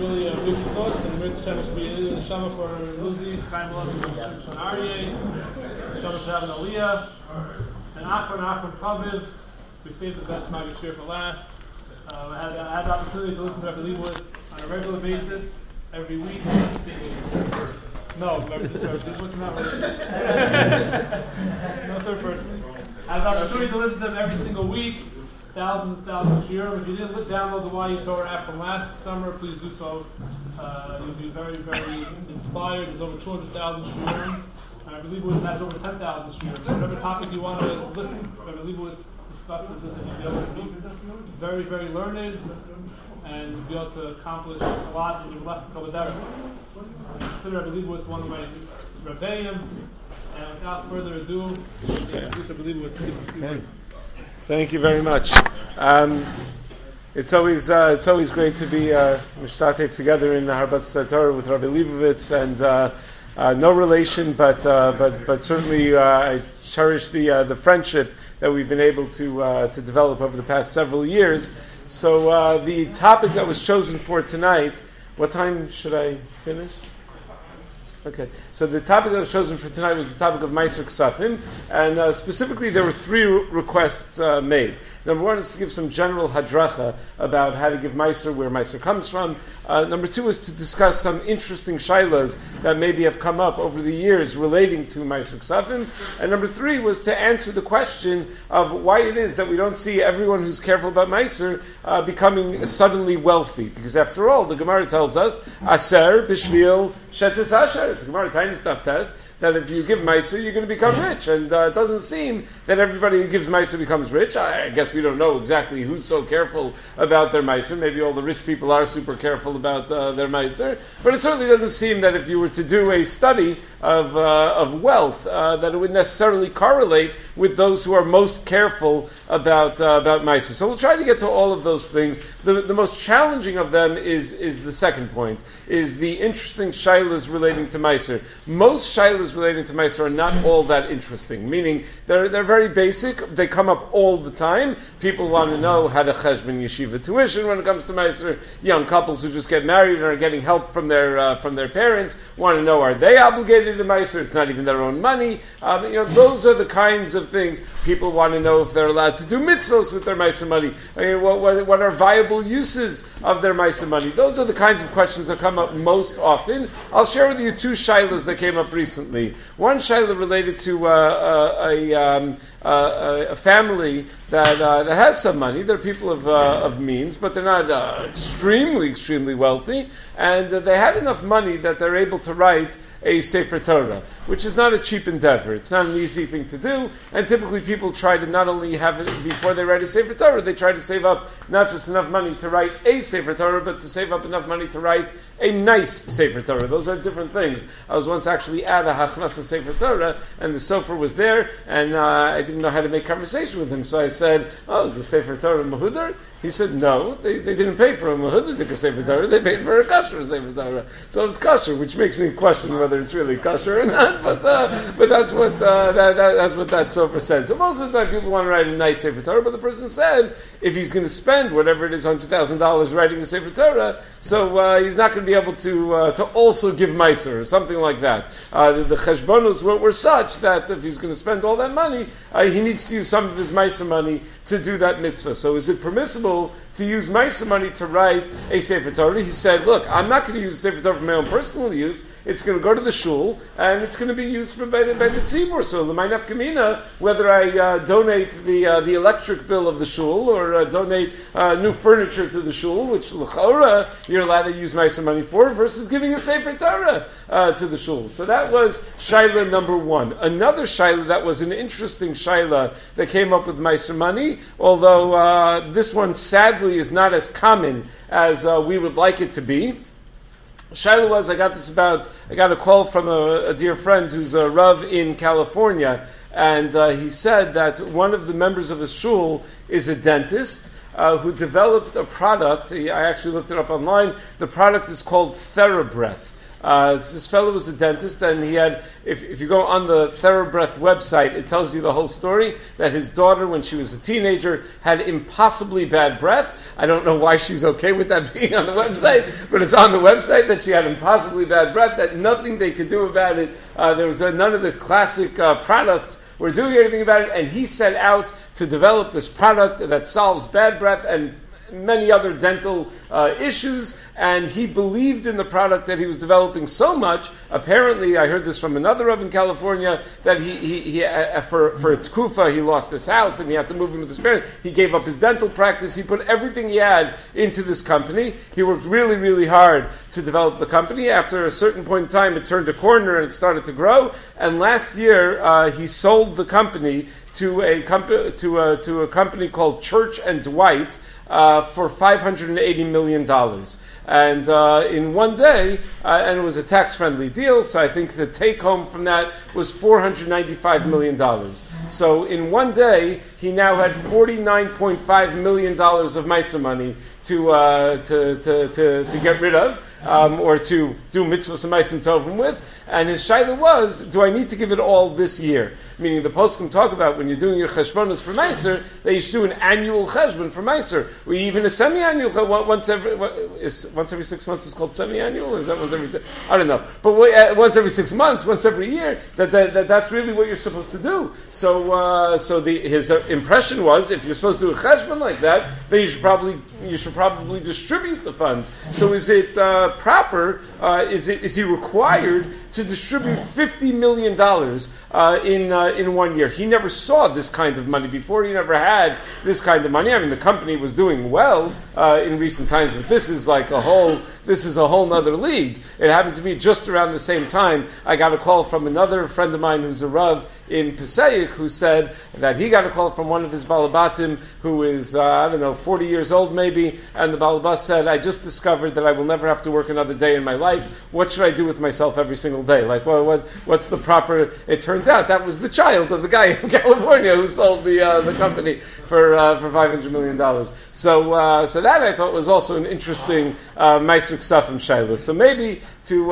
really a big source, and Mir Hashem should be in the Shama for Luzi, Chaim Lov, and Aryeh. Shama should have an Aliyah, and Achron Kaviv. We saved the best Maggid Shir for last. I had the opportunity to listen to Rabbi Leibowitz on a regular basis, every week. No, Leibowitz not really. No third person. I had the opportunity to listen to them every single week. Thousands and thousands of shiurim. If you didn't download the YU Torah app from last summer, please do so. You'll be very, very inspired. There's over 200,000 shiurim. I believe it has over 10,000 shiurim. So whatever topic you want to listen to, I believe it discusses it, and you'll be able to be very, very learned and be able to accomplish a lot in your left Kavadar. I consider I believe it's one of my Rebbeim. And without further ado, I believe it's Thank you very much. It's always great to be mishtatev together in Harbat Torah with Rabbi Leibowitz, and no relation, but certainly I cherish the friendship that we've been able to develop over the past several years. So the topic that was chosen for tonight. What time should I finish? Okay, so the topic that was chosen for tonight was the topic of Meiser Ksafim, and specifically there were three requests made. Number one is to give some general hadracha about how to give Meiser, where Meiser comes from. Number two is to discuss some interesting shailas that maybe have come up over the years relating to Meiser Ksafim. And number three was to answer the question of why it is that we don't see everyone who's careful about Meiser becoming suddenly wealthy. Because after all, the Gemara tells us, Aser b'shvil shetes asher. It's a Gemara tiny stuff test that if you give Meiser, you're going to become rich. And it doesn't seem that everybody who gives Meiser becomes rich. I guess we don't know exactly who's so careful about their Meiser. Maybe all the rich people are super careful about their Meiser. But it certainly doesn't seem that if you were to do a study of wealth, that it would necessarily correlate with those who are most careful about Meiser. So we'll try to get to all of those things. The most challenging of them is the second point, is the interesting shailas relating to Meiser. Most shailas relating to Meiser are not all that interesting, meaning they're very basic. They come up all the time. People want to know how to cheshbon yeshiva tuition when it comes to Meiser. Young couples who just get married and are getting help from their parents want to know, are they obligated to Meiser? It's not even their own money. Those are the kinds of things people want to know, if they're allowed to do mitzvos with their Meiser money. What are viable uses of their Meiser money? Those are the kinds of questions that come up most often. I'll share with you two shailas that came up recently. One shaila related to a family that has some money. They're people of means, but they're not extremely wealthy, and they had enough money that they're able to write a Sefer Torah, which is not a cheap endeavor. It's not an easy thing to do, and typically people try to not only have it before they write a Sefer Torah, they try to save up not just enough money to write a Sefer Torah, but to save up enough money to write a nice Sefer Torah. Those are different things. I was once actually at a Hachnasa Sefer Torah, and the sofer was there, and I didn't know how to make conversation with him, so I said, "Oh, is the Sefer Torah Mahudar?" He said, "No, they didn't pay for a Mahudar Sefer Torah, they paid for a kosher Sefer Torah." So it's kosher, which makes me question whether it's really kosher or not, but that's what that's what that sofer said. So most of the time people want to write a nice Sefer Torah, but the person said, if he's going to spend whatever it is, $100,000 writing a Sefer Torah, so he's not going to be able to also give Meiser, or something like that. The cheshbonos were such that if he's going to spend all that money, he needs to use some of his Meiser money to do that mitzvah. So is it permissible to use Meiser money to write a Sefer Torah? He said, look, I'm not going to use a Sefer Torah for my own personal use. It's going to go to the shul, and it's going to be used by the tzibur. So the Ma'anaf Kamina, whether I donate the electric bill of the shul, or donate new furniture to the shul, which l'chora you're allowed to use Meiser money for, versus giving a Sefer Torah to the shul. So that was shaila number one. Another shaila that was an interesting shaila that came up with Meiser money, although this one sadly is not as common as we would like it to be. Shaila was, I got a call from a dear friend who's a Rav in California, and he said that one of the members of his shul is a dentist who developed a product. I actually looked it up online. The product is called TheraBreath. This fellow was a dentist, and he had, if you go on the TheraBreath website, it tells you the whole story, that his daughter, when she was a teenager, had impossibly bad breath. I don't know why she's okay with that being on the website, but it's on the website that she had impossibly bad breath, that nothing they could do about it. There was none of the classic products were doing anything about it, and he set out to develop this product that solves bad breath and many other dental issues, and he believed in the product that he was developing so much. Apparently, I heard this from another Rav in California, that he for a tkufa, he lost his house and he had to move in with his parents. He gave up his dental practice. He put everything he had into this company. He worked really, really hard to develop the company. After a certain point in time, it turned a corner and it started to grow. And last year, he sold the company to a company called Church and Dwight for $580 million. And in one day, and it was a tax-friendly deal, so I think the take-home from that was $495 million. So in one day, he now had $49.5 million of Meiser money to get rid of, or to do mitzvahs and Meisim Tovim with. And his shaila was, do I need to give it all this year? Meaning the poskim talk about when you're doing your cheshbonos for Meiser, that you should do an annual cheshbon for Meiser. Or even a semi-annual, once every 6 months is called semi-annual, or is that once every, I don't know. But once every 6 months, once every year, that's really what you're supposed to do. So his impression was, if you're supposed to do a cheshbon like that, then you should probably distribute the funds. So is it proper? Is he required to distribute $50 million in 1 year? He never saw this kind of money before. He never had this kind of money. I mean, the company was doing well in recent times, but this is a whole nother league. It happened to me just around the same time. I got a call from another friend of mine who's a Rav in Pesach, who said that he got a call from one of his balabatim who is 40 years old maybe, and the balabas said, I just discovered that I will never have to work another day in my life. What should I do with myself every single day? What's the proper? It turns out that was the child of the guy in California who sold the company for $500 million. So that I thought was also an interesting Meiser Ksafim shayla. So maybe to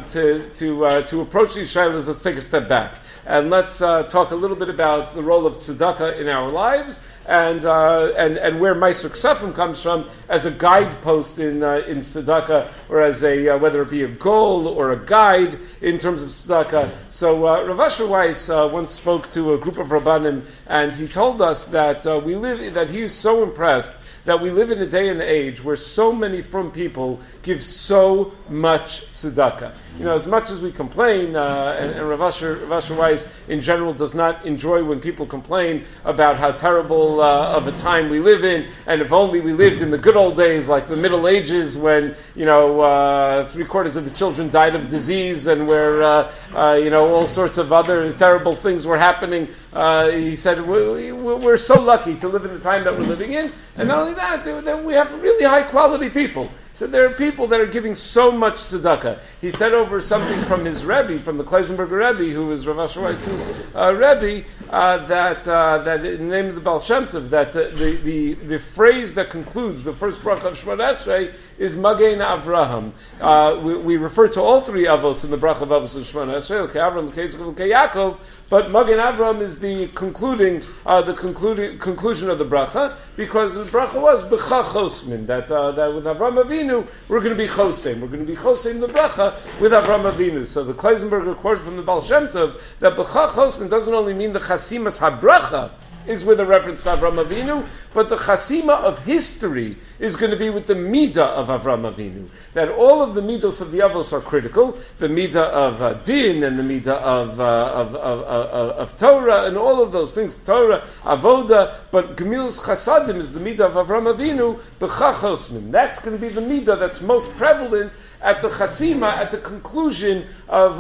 approach these shaylas, let's take a step back and let's talk a little bit about the role of tzedakah in our lives, and where Meiser Ksafim comes from as a guidepost in tzedakah, or as whether it be a goal or a guide in terms of tzedakah. So Rav Asher Weiss once spoke to a group of Rabbanim, and he told us that he is so impressed that we live in a day and age where so many from people give so much tzedakah. As much as we complain, and Rav Asher Weiss in general does not enjoy when people complain about how terrible of a time we live in, and if only we lived in the good old days, like the Middle Ages, when 3/4 of the children died of disease, and where all sorts of other terrible things were happening. He said we're so lucky to live in the time that we're living in, and not only that, we have really high quality people. So there are people that are giving so much tzedakah. He said over something from his Rebbe, from the Kleisenberger Rebbe, who is Rav Asher Weiss's Rebbe, that in the name of the Baal Shem Tov, that the phrase that concludes the first bracha of Shemona Esrei is Magen Avraham. We refer to all three avos in the bracha of avos of Shemona Esrei, L'kei Avram, L'kei Yitzchak, L'kei Yaakov, but Magen Avraham is the conclusion of the bracha, because the bracha was B'cha Chosmin, that with Avram Avinu we're going to be Chosem. We're going to be Chosem the bracha with Avram Avinu. So the Kleisenberger quoted from the Baal Shem Tov that B'cha Chosmin doesn't only mean the Chasimas HaBracha is with a reference to Avram Avinu, but the chasima of history is going to be with the midah of Avram Avinu. That all of the midos of the avos are critical, the midah of din and the midah of Torah and all of those things, Torah, avoda, but Gemilas Chasadim is the midah of Avram Avinu, b'cha chosmin. That's going to be the midah that's most prevalent at the chasima, at the conclusion of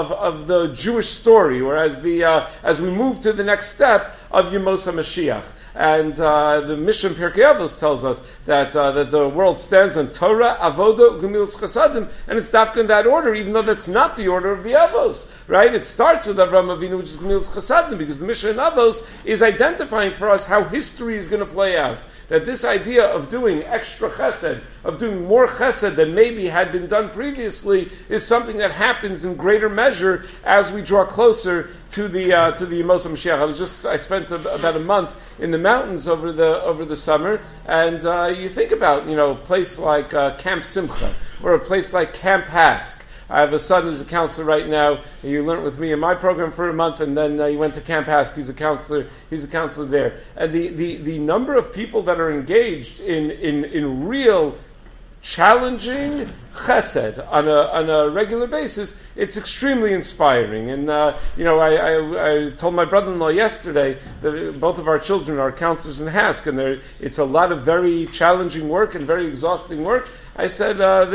the Jewish story, or as we move to the next step of Yemos HaMashiach. And the Mishnah Pirkei Avos tells us that the world stands on Torah, Avoda, Gemilas Chasadim, and it's dafka in that order, even though that's not the order of the Avos, right? It starts with Avraham Avinu, which is Gemilas Chasadim, because the Mishnah in Avos is identifying for us how history is going to play out. That this idea of doing extra chesed, of doing more chesed than maybe had been done previously, is something that happens in greater measure as we draw closer to the Yemos HaMashiach. I spent about a month in the mountains over the summer, and you think about a place like Camp Simcha or a place like Camp Hask. I have a son who's a counselor right now. He learned with me in my program for a month, and then he went to Camp Hask. He's a counselor there. And the number of people that are engaged in real challenging chesed on a regular basis, it's extremely inspiring. And I told my brother-in-law yesterday that both of our children are counselors in Hask, and it's a lot of very challenging work and very exhausting work. I said,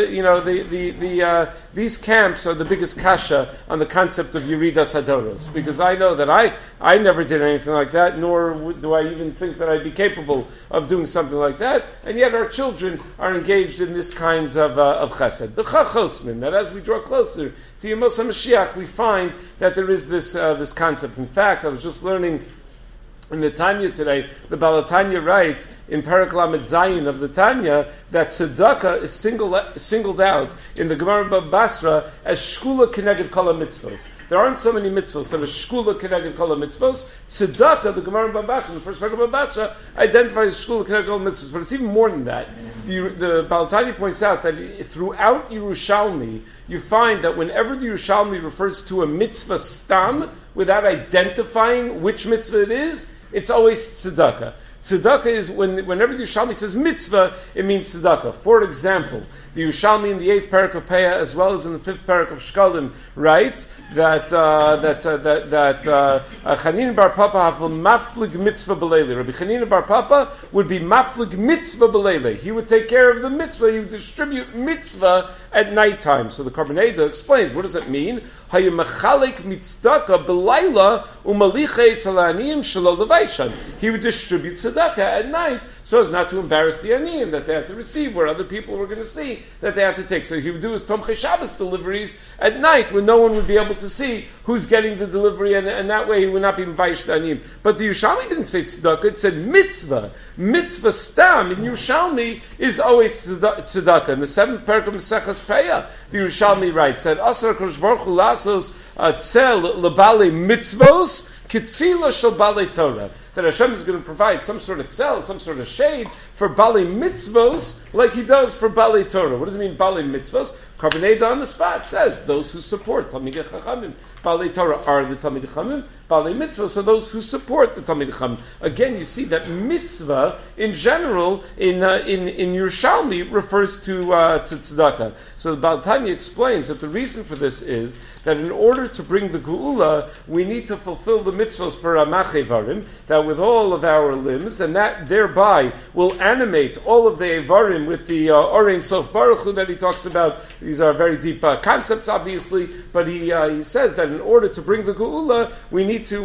these camps are the biggest kasha on the concept of Yeridas Hadoros, because I know that I never did anything like that, nor do I even think that I'd be capable of doing something like that, and yet our children are engaged in this kinds of chesed. B'chachosmin, that as we draw closer to Yemos HaMashiach, we find that there is this concept. In fact, I was just learning in the Tanya today, the Baal Tanya writes in Perek Lamed Zayin of the Tanya that tzedakah is singled out in the Gemara Bava Basra as shkula keneged kol mitzvos. There aren't so many mitzvos that are shkula keneged kol mitzvos. Tzedakah, the Gemara Bava Basra, the first Perek Bava Basra, identifies shkula keneged kol mitzvos, but it's even more than that. The Baal Tanya points out that throughout Yerushalmi, you find that whenever the Yerushalmi refers to a mitzvah stam, without identifying which mitzvah it is, it's always tzedakah. Tzedakah is whenever the Yerushalmi says mitzvah, it means tzedakah. For example, the Yerushalmi in the 8th parak of Peah, as well as in the 5th parak of Shkalim, writes that Chanina bar Papa hafel maflig mitzvah b'leile. Rabbi Chanina bar Papa would be maflig mitzvah b'leile. He would take care of the mitzvah. He would distribute mitzvah at nighttime. So the Korban Eidah explains, what does it mean? Hayemachalek mitzdaka b'layla umalicha etzalanim shelo levaishan. He would distribute tzedakah at night so as not to embarrass the aniyim that they have to receive, where other people were going to see that they had to take. So he would do his Tomchei Shabbos deliveries at night when no one would be able to see who's getting the delivery, and that way he would not be mvayish the aniyim. But the Yerushalmi didn't say tzedakah; it said mitzvah. Mitzvah stam in Yerushalmi is always tzedakah. In the 7th parak of Maseches Peah, the Yerushalmi writes that Asar Kodesh Baruch Hu lasos tzel lebale mitzvos kitzila shel bale Torah. That Hashem is going to provide some sort of tzel, some sort of shade for bale mitzvos, like He does for bale Torah. What does it mean, bale mitzvos? Korban Eidah on the spot says those who support Talmidei Chachamim. Bale Torah are the Talmidei Chachamim. Bale mitzvos are those who support the Talmidei Chachamim. Again, you see that mitzvah in general in Yerushalmi refers to tzedakah. So the Baal Tanya explains that the reason for this is that in order to bring the geula, we need to fulfill the mitzvos per Ramach Evarim, that with all of our limbs, and that thereby will animate all of the Evarim with the Orein Sof Baruch Hu that he talks about. These are very deep concepts, obviously, but he says that in order to bring the geula, we need to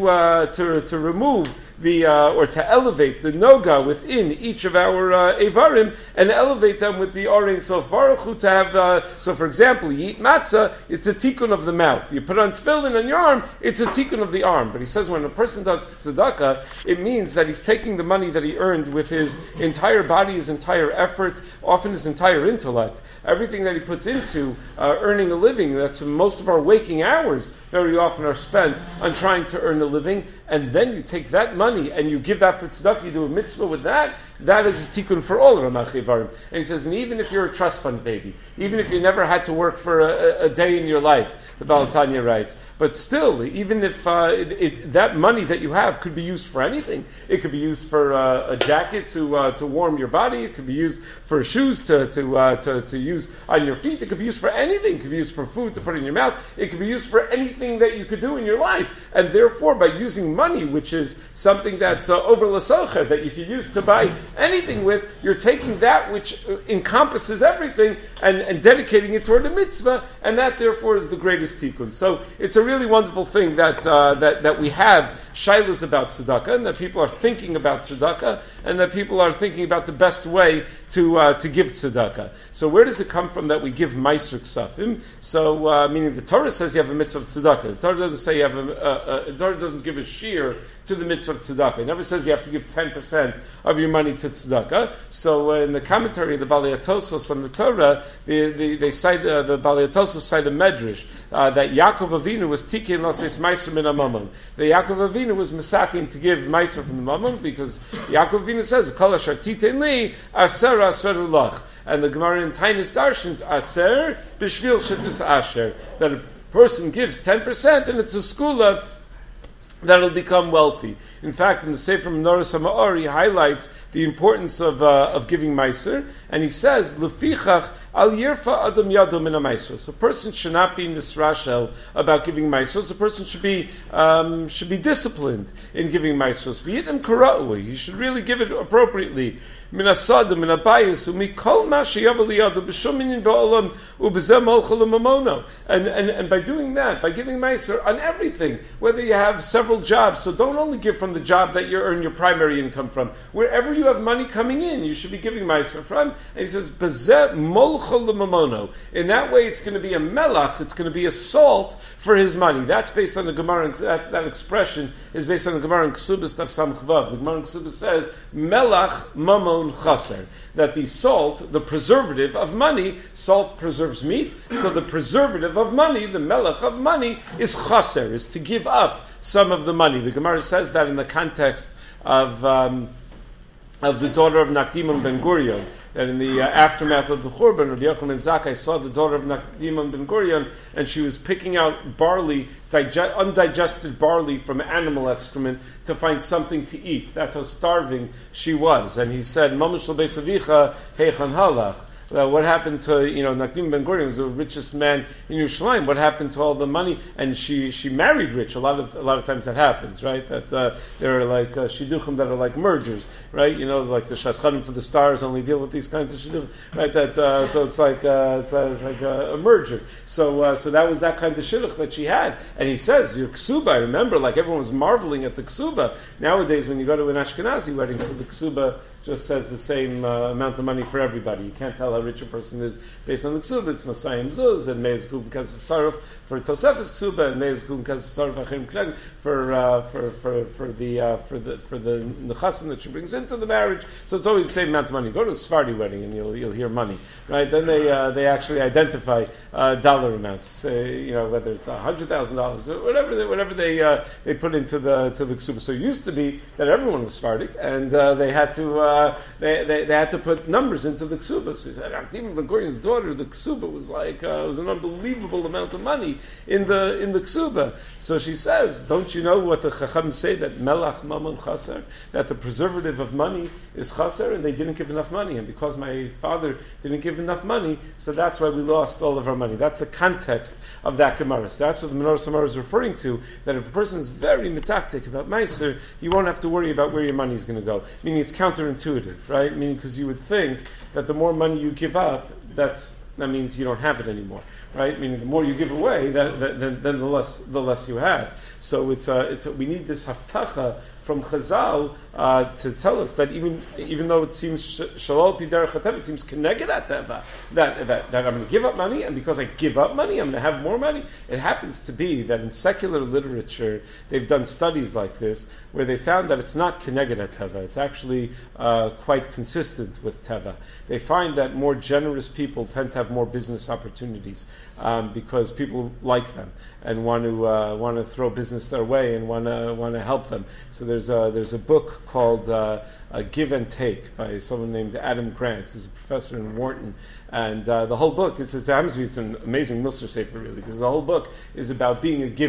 remove or to elevate the noga within each of our Evarim and elevate them with the Orein Sof Baruch Hu to have, so for example, you eat matzah, it's a tikkun of the mouth. You put on tefillin on your arm, it's a tikkun of the arm. But he says when a person does tzedakah, it means that he's taking the money that he earned with his entire body, his entire effort, often his entire intellect, everything that he puts into earning a living. That's most of our waking hours very often are spent on trying to earn a living, and then you take that money and you give that for tzedakah, you do a mitzvah with that, that is a tikkun for all Ramach Evarim. And he says, and even if you're a trust fund baby, even if you never had to work for a day in your life, the Baal Tanya writes, but still, even if that money that you have could be used for anything, it could be used for a jacket to warm your body, it could be used for shoes to use on your feet, it could be used for anything, it could be used for food to put in your mouth, it could be used for anything that you could do in your life. And therefore, by using money, which is something that's over l'socher, that you can use to buy anything with. You're taking that which encompasses everything and dedicating it toward a mitzvah, and that therefore is the greatest tikkun. So it's a really wonderful thing that we have shilas about tzedakah, and that people are thinking about tzedakah, and that people are thinking about the best way to give tzedakah. So where does it come from that we give meiser ksafim? So meaning the Torah says you have a mitzvah of tzedakah. The Torah doesn't say you have the Torah doesn't give a shear to the mitzvah of tzedakah. It never says you have to give 10% of your money to tzedakah. So in the commentary of the Balei Tosos on the Torah, they cite the Balei Tosos cite a medrash that Yaakov Avinu was tikin l'seis meiser min hamamon. The Yaakov Avinu was misakin to give meiser from the mamon because Yaakov Avinu says kol asher titein li aser lach, and the Gemara in Tainis Darshans aser b'shvil shetis asher, that a person gives 10% and it's a skula that'll become wealthy. In fact, in the Sefer Menorah HaMa'or, he highlights the importance of giving meiser, and he says, "Lefichach al yirfa adam yado min meiser." So a person should not be in this rashel about giving meiser. So a person should be disciplined in giving meiser. V'yitim kara'ui. You should really give it appropriately. Min asada, min abayis, umikol ma sheyav liyado b'shum minyan ba'olam u'b'zeh molcha l'mamono. And by doing that, by giving meiser on everything, whether you have several jobs, so don't only give from the job that you earn your primary income from. Wherever you have money coming in, you should be giving meiser from. And he says, "Bezeh molcha l'mamono." In that way, it's going to be a melach. It's going to be a salt for his money. That's based on the Gemara. That expression is based on the Gemara in Ksubas Tav Samach Vav. The Gemara in Ksubas says, "Melach mamon chaser." That the salt, the preservative of money, salt preserves meat. So the preservative of money, the melach of money, is chaser, is to give up some of the money. The Gemara says that in the context of the daughter of Nakdimon Ben Gurion, that in the aftermath of the Churban, Rabbi Yochanan Zakkai saw the daughter of Nakdimon Ben Gurion, and she was picking out barley, undigested barley from animal excrement to find something to eat. That's how starving she was. And he said, "Mamash lo beis avicha heichan halach." What happened to, Nakdim Ben Gurion was the richest man in Yerushalayim. What happened to all the money? And she married rich. A lot of times that happens, right? That there are like shidduchim that are like mergers, right? Like the shadchanim for the stars only deal with these kinds of shidduchim, right? That so it's like a merger. So that was that kind of shidduch that she had. And he says your ksuba. I remember, like everyone was marveling at the ksuba. Nowadays, when you go to an Ashkenazi wedding, so the ksuba just says the same amount of money for everybody. You can't tell how rich a person is based on the ksuba. It's Masayim Zuz and Meis Kub because of Saruf for Tosefes ksuba and Meis Kub because of Saruf Achim Kren for the nechasim that she brings into the marriage. So it's always the same amount of money. Go to a Sephardi wedding and you'll hear money, right? Then they actually identify dollar amounts, whether it's $100,000 or whatever they put into the ksuba. So it used to be that everyone was Sephardic and they had to. They had to put numbers into the ksuba. So he said, Nakdim Ben Gurion's daughter, the ksuba was like was an unbelievable amount of money in the ksuba. So she says, don't you know what the Chacham say, that melach mamon chaser, that the preservative of money is chaser, and they didn't give enough money, and because my father didn't give enough money, so that's why we lost all of our money. That's the context of that Gemara. So that's what the Menorah HaMa'or is referring to, that if a person is very metaktik about meiser, you won't have to worry about where your money is going to go. Meaning it's counterintuitive, right? Meaning because you would think that the more money you give up, that means you don't have it anymore, right? Meaning the more you give away, then the less you have. So we need this haftacha from Chazal to tell us that even though it seems shalol pi derech hateva, it seems keneged hateva, that I'm going to give up money, and because I give up money, I'm going to have more money. It happens to be that in secular literature, they've done studies like this, where they found that it's not keneged hateva, it's actually quite consistent with teva. They find that more generous people tend to have more business opportunities because people like them and want to throw business their way and want to help them. So there's a book called Give and Take by someone named Adam Grant, who's a professor in Wharton, and the whole book it's an amazing Milser Sefer really, because the whole book is about being a giver.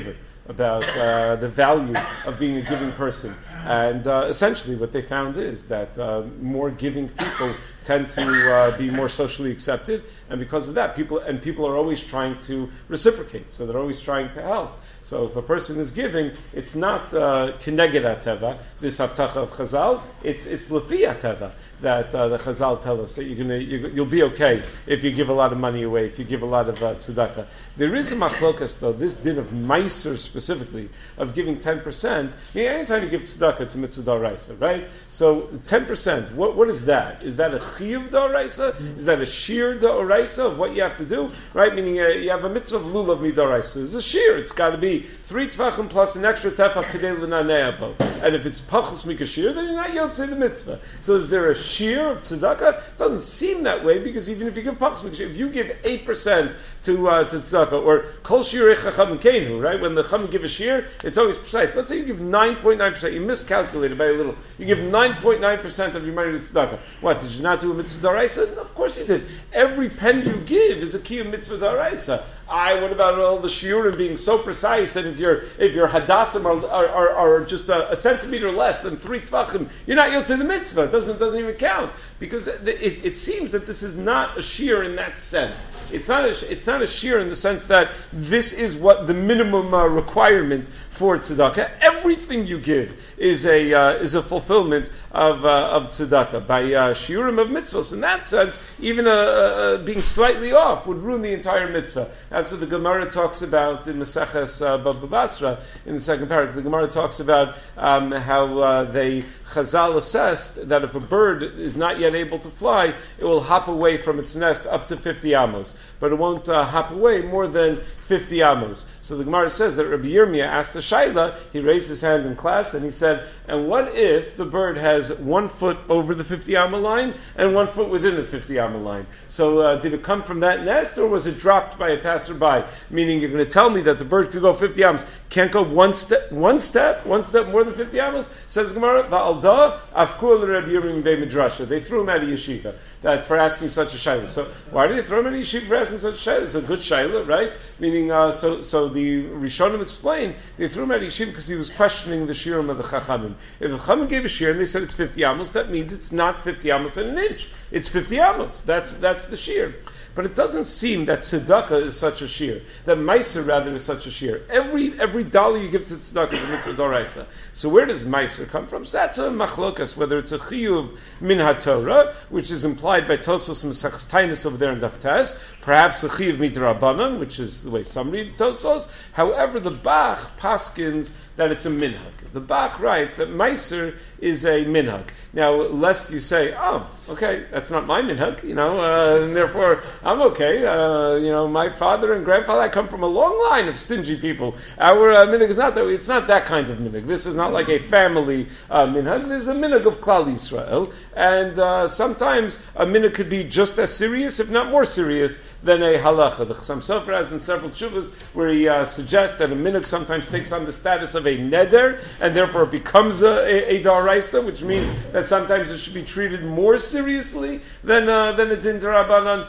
about the value of being a giving person. And essentially what they found is that more giving people tend to be more socially accepted, and because of that, people are always trying to reciprocate, so they're always trying to help. So if a person is giving, it's not kineged ateva, this haftacha of Chazal, it's lefi ateva, that the Chazal tell us that you'll be okay if you give a lot of money away, if you give a lot of tzedakah. There is a machlokas though, this din of meiser specifically, of giving 10%, anytime you give tzedakah, it's a mitzvah d'oraisa, right? So 10%, what is that? Is that a chiyuv d'oraisa? Is that a shir d'oraisa of what you have to do? Right? Meaning you have a mitzvah of lulav midoraisa. It's a shir. It's got to be 3 tvachim plus an extra tefach kedei l'nanei bo. And if it's pachos mikashir, then you're not yotzei the mitzvah. So is there a shir of tzedakah? It doesn't seem that way, because even if you give pachos mikashir, if you give 8% to tzedakah, or kol shirei chacham kenu, right? When the chacham give a shir, it's always precise. Let's say you give 9.9%. You miscalculated by a little. You give 9.9% of your money to tzedakah. What, did you not do a mitzvah d'oraisa? Of course you did. Every penny you give is a kiyum mitzvah d'oraisa. What about all the shiurim being so precise? And if your hadassim are just a centimeter less than 3 tvachim, you're not yotzei the mitzvah. It doesn't even count, because it seems that this is not a shiur in that sense. It's not a shiur in the sense that this is what the minimum requirement for tzedakah. Everything you give is a fulfillment of tzedakah by shiurim of mitzvahs. In that sense, even being slightly off would ruin the entire mitzvah. That's what the Gemara talks about in Maseches Baba Basra in the second paragraph. The Gemara talks about how they Chazal assessed that if a bird is not yet able to fly, it will hop away from its nest up to 50 amos, but it won't hop away more than 50 amos. So the Gemara says that Rabbi Yirmiyah asked the Shaila, he raised his hand in class and he said, and what if the bird has 1 foot over the 50 amma line and 1 foot within the 50 amma line? So did it come from that nest, or was it dropped by a passerby? Meaning you're going to tell me that the bird could go 50 amos, can't go one step more than 50 amos? Says Gemara, Va'alda afkur Rabbi Yirmiyah B'nei Midrasha. They threw him out of yeshiva that for asking such a shayla. So why did they throw him out of yeshiva for asking such a shayla? It's a good shayla, right? Meaning, so the Rishonim explained they threw him out of yeshiva because he was questioning the shiurim of the Chachamim. If the Chachamim gave a shir and they said it's 50 amos, that means it's not 50 amos and an inch. It's 50 amos. That's the shir. But it doesn't seem that tzedakah is such a shir. That meiser rather is such a shir. Every dollar you give to tzedakah is a mitzvah d'oraisa. So where does meiser come from? So that's a machlokas, whether it's a chiyuv min haTorah, which is implied by Tosos and Maseches Tainus over there in Daf Tes, perhaps a chiyuv midrabanan, which is the way some read Tosos. However, the Bach paskins that it's a minhag. The Bach writes that meiser is a minhag. Now, lest you say, oh, okay, that's not my minhag, and therefore I'm okay. My father and grandfather, I come from a long line of stingy people. Our minhag is not that way. It's not that kind of minhag. This is not like a family minhag. This is a minhag of Klal Yisrael. And sometimes a minhag could be just as serious, if not more serious, than a halacha. The Chassam Sofer has in several tshuvas where he suggests that a minhag sometimes takes on the status of a neder, and therefore it becomes a daraisa, which means that sometimes it should be treated more seriously than a din darabanan.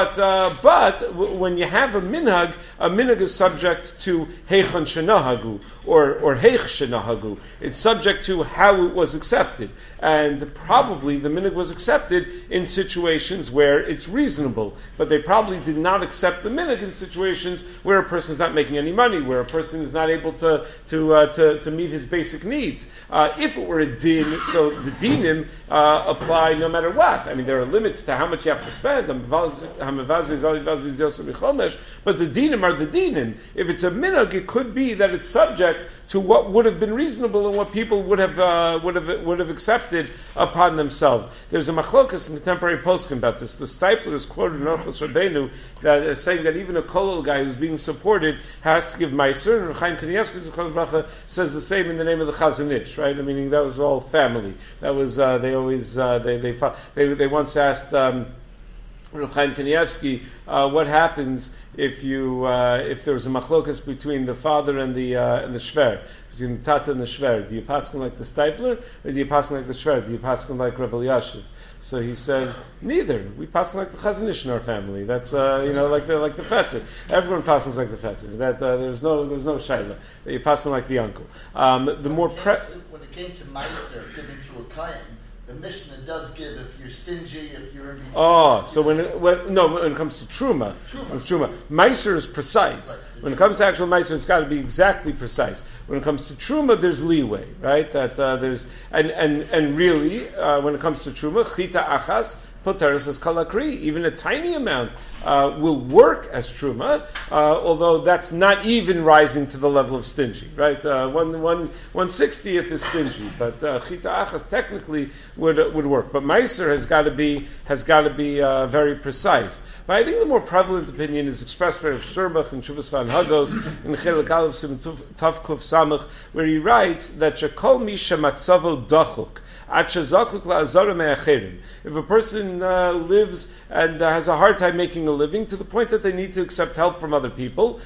But when you have a minhag is subject to heichan shenahagu or heich shenahagu. It's subject to how it was accepted, and probably the minhag was accepted in situations where it's reasonable. But they probably did not accept the minhag in situations where a person is not making any money, where a person is not able to meet his basic needs. If it were a din, so the dinim apply no matter what. I mean, there are limits to how much you have to spend. But the dinim are the dinim. If it's a minhag, it could be that it's subject to what would have been reasonable and what people would have accepted upon themselves. There's a machlokas in contemporary poskim about this. The Stipler is quoted in Orchos Rabbeinu that is saying that even a kollel guy who's being supported has to give meiser. And Chaim Kanievsky says the same in the name of the Chazon Ish, right? Meaning that was all family. That was they once asked Chaim Kanievsky, what happens if there was a machlokas between the father and the shver, between the tata and the shver? Do you pass him like the Stipler, or do you pass him like the shver? Do you pass him like Rebbe Elyashiv? So he said, neither. We pass like the Chazon Ish in our family. That's like the fetter. Everyone passes like the fetter. That there's no shaila. You pass like the uncle. When it came to Meiser giving to a Kayan, the Mishnah does give if you're stingy, if you're in between. Oh, so when it comes to Truma, Meiser is precise. Right. When it comes to actual Meiser, it's got to be exactly precise. When it comes to Truma, there's leeway, right? That there's and really, when it comes to Truma, Chita Achas, Poteres as Kalakri, even a tiny amount will work as Truma, although that's not even rising to the level of stingy, right? 1/60th is stingy, but Chita Achas technically would work. But Meiser has got to be very precise. But I think the more prevalent opinion is expressed by Rav Sherbach in Shuvas Van Hagos in Chelik Aleph Sim Tav Kuf Samach, where he writes that Shekol Misha Matzavo Dachuk. If a person lives and has a hard time making a living to the point that they need to accept help from other people,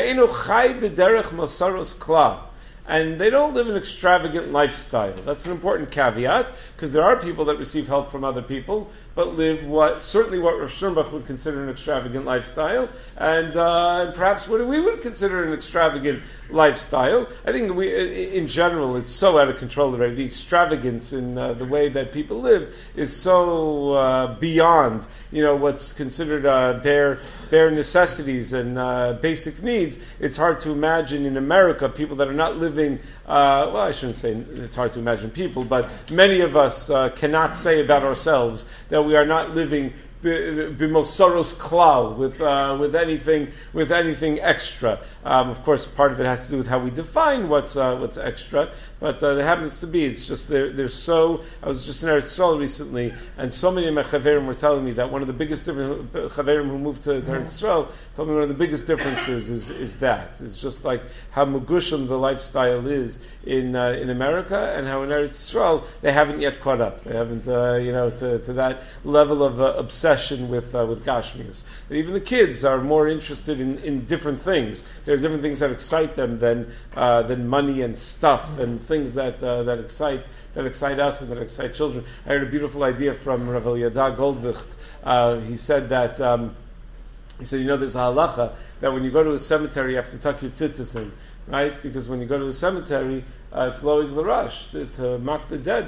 and they don't live an extravagant lifestyle. That's an important caveat, because there are people that receive help from other people, but live what Rav Sherbach would consider an extravagant lifestyle, and perhaps what we would consider an extravagant lifestyle. I think in general, it's so out of control already. The extravagance in the way that people live is so beyond, what's considered bare necessities and basic needs. It's hard to imagine in America people that are not living. I shouldn't say it's hard to imagine people, but many of us cannot say about ourselves that we are not living b'mosaros klal with anything extra. Of course, part of it has to do with how we define what's extra, but there happens to be. It's just they're so. I was just in Eretz Yisrael recently, and so many of my chaverim were telling me that one of the biggest differences, chaverim who moved to Eretz Yisrael told me one of the biggest differences is that it's just like how mugushim the lifestyle is in America, and how in Eretz Yisrael they haven't yet caught up. They haven't to that level of obsession with Gashmius. Even the kids are more interested in different things. There are different things that excite them than money and stuff and things that excite us and that excite children. I heard a beautiful idea from Rav Eliyadah Goldvicht. He said that there's a halacha that when you go to a cemetery you have to tuck your tzitzis in, right? Because when you go to a cemetery, it's loig l'rash, to mock the dead.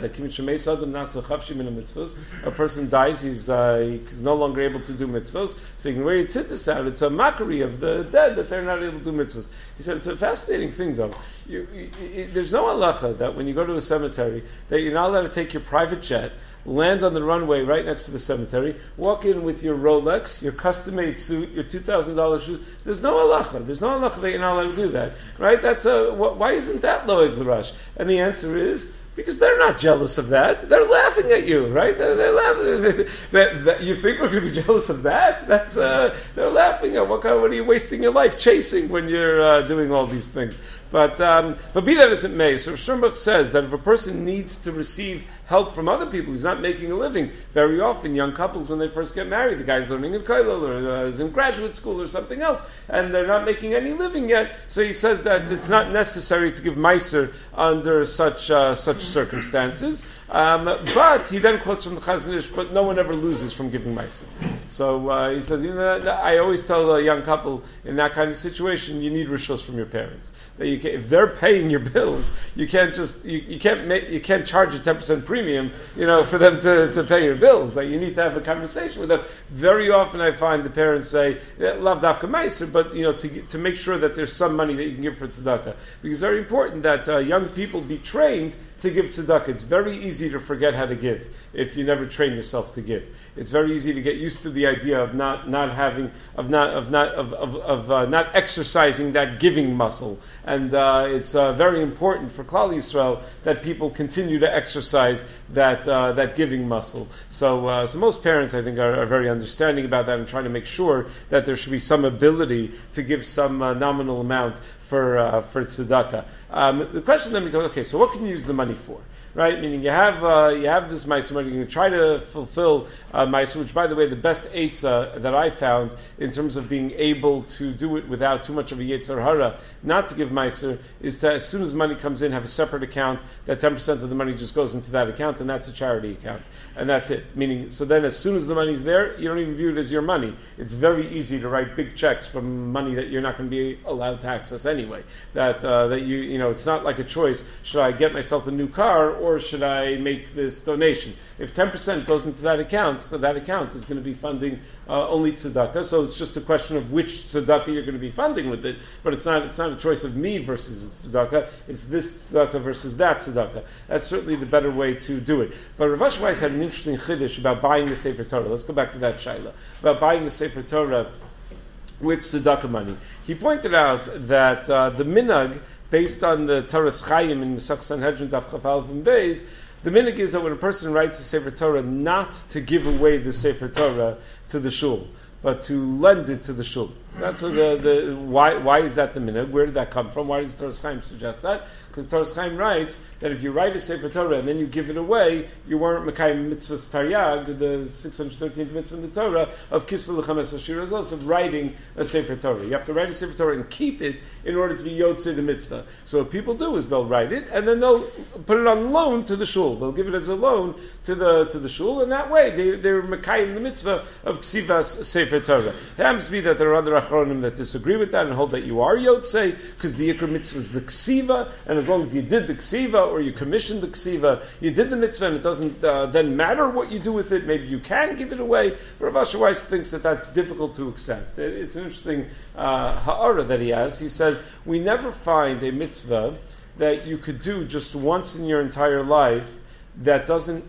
A person dies, he's no longer able to do mitzvahs, so you can wear your tzitzis out. It's a mockery of the dead that they're not able to do mitzvahs. He said it's a fascinating thing, though. There's no halacha that when you go to a cemetery that you're not allowed to take your private jet, land on the runway right next to the cemetery, walk in with your Rolex, your custom-made suit, your $2,000 shoes. There's no halacha. There's no halacha that you're not allowed to do that, right? Why isn't that loig l'rash? And the answer is because they're not jealous of that. They're laughing at you, right? They're laughing. You think we're going to be jealous of that? They're laughing at what are you wasting your life chasing when you're doing all these things? But be that as it may, so Sherbach says that if a person needs to receive help from other people, he's not making a living. Very often, young couples, when they first get married, the guy's learning in kollel or is in graduate school or something else, and they're not making any living yet. So he says that it's not necessary to give meiser under such circumstances. But he then quotes from the Chazon Ish, but no one ever loses from giving meiser. So he says, I always tell a young couple in that kind of situation, you need rishos from your parents. That if they're paying your bills, you can't charge a 10% premium, for them to pay your bills. Like you need to have a conversation with them. Very often, I find the parents say, "Lav dafka meiser," but to make sure that there's some money that you can give for tzedakah, because it's very important that young people be trained to give tzedakah. It's very easy to forget how to give if you never train yourself to give. It's very easy to get used to the idea of not exercising that giving muscle, and it's very important for Klal Yisrael that people continue to exercise that giving muscle. So most parents, I think, are very understanding about that and trying to make sure that there should be some ability to give some nominal amount for tzedakah. The question then becomes, okay, so what can you use the money for? right? Meaning you have this ma'aser money, you're going to try to fulfill ma'aser, which, by the way, the best eitzah that I found in terms of being able to do it without too much of a yetzer hara, not to give ma'aser, is to, as soon as money comes in, have a separate account, that 10% of the money just goes into that account, and that's a charity account. And that's it. Meaning, so then as soon as the money's there, you don't even view it as your money. It's very easy to write big checks from money that you're not going to be allowed to access anyway. That it's not like a choice. Should I get myself a new car or should I make this donation? If 10% goes into that account, so that account is going to be funding only tzedakah. So it's just a question of which tzedakah you're going to be funding with it. But it's not a choice of me versus tzedakah. It's this tzedakah versus that tzedakah. That's certainly the better way to do it. But Rav Asher Weiss had an interesting chiddush about buying the Sefer Torah. Let's go back to that shaila about buying the Sefer Torah with tzedakah money. He pointed out that the minhag, based on the Toras Chaim in Masech Sanhedrin Daf Chaf Aleph and Beis, the minhag is that when a person writes a Sefer Torah, not to give away the Sefer Torah to the shul, but to lend it to the shul. That's what why is that the minhag? Where did that come from? Why does Toras Chaim suggest that? Because Toras Chaim writes that if you write a Sefer Torah and then you give it away, you weren't Mekayim Mitzvahs Taryag, the 613th mitzvah in the Torah of Kisvah L'chames Ashirazos, of writing a Sefer Torah. You have to write a Sefer Torah and keep it in order to be Yotzei the mitzvah. So what people do is they'll write it and then they'll put it on loan to the shul. They'll give it as a loan to the shul, and that way they're Mekayim the mitzvah of Ksivas Sefer Torah. It happens to be that there are other Achronim that disagree with that and hold that you are Yotzei, because the Ikar mitzvah is the Ksiva, and as long as you did the Ksiva or you commissioned the Ksiva, you did the mitzvah, and it doesn't then matter what you do with it. Maybe you can give it away. But Rav Asher Weiss thinks that that's difficult to accept. It's an interesting ha'ara that he has. He says, we never find a mitzvah that you could do just once in your entire life that doesn't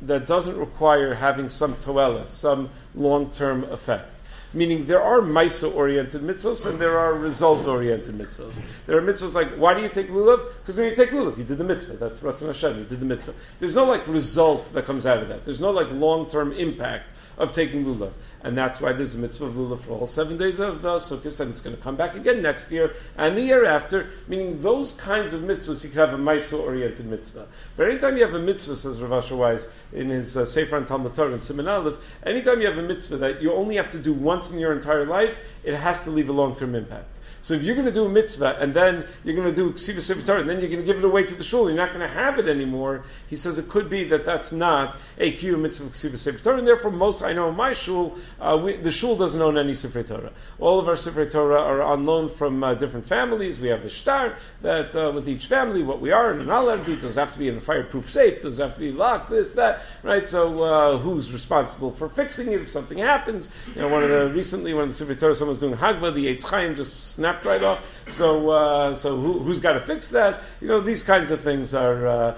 require having some toela, some long-term effect. Meaning there are Maisa-oriented mitzvahs and there are result-oriented mitzvahs. There are mitzvahs like, why do you take lulav? Because when you take lulav, you did the mitzvah. That's Ratzon Hashem, you did the mitzvah. There's no result that comes out of that. There's no long-term impact of taking lulav. And that's why there's a mitzvah of lulav for all 7 days of Sukkot, and it's going to come back again next year and the year after. Meaning those kinds of mitzvahs, you can have a Maisa-oriented mitzvah. But anytime you have a mitzvah, says Rav Asher Weiss in his Sefer on Talmud Torah and Siman Aleph, anytime you have a mitzvah that you only have to do once in your entire life, it has to leave a long-term impact. So if you're going to do a mitzvah and then you're going to do Ksiva Sefer Torah and then you're going to give it away to the shul, you're not going to have it anymore. He says it could be that that's not a kiyum mitzvah Ksiva Sefer Torah, and therefore most I know in my shul, the shul doesn't own any Sefer Torah. All of our Sefer Torah are on loan from different families. We have a shtar that with each family, what we are and not allowed to do. It doesn't have to be in a fireproof safe. It doesn't have to be locked. This, that, right? So who's responsible for fixing it if something happens? Recently when the Sefer Torah someone was doing Hagba, the Eitz Chaim just snapped right off. So who's got to fix that? These kinds of things are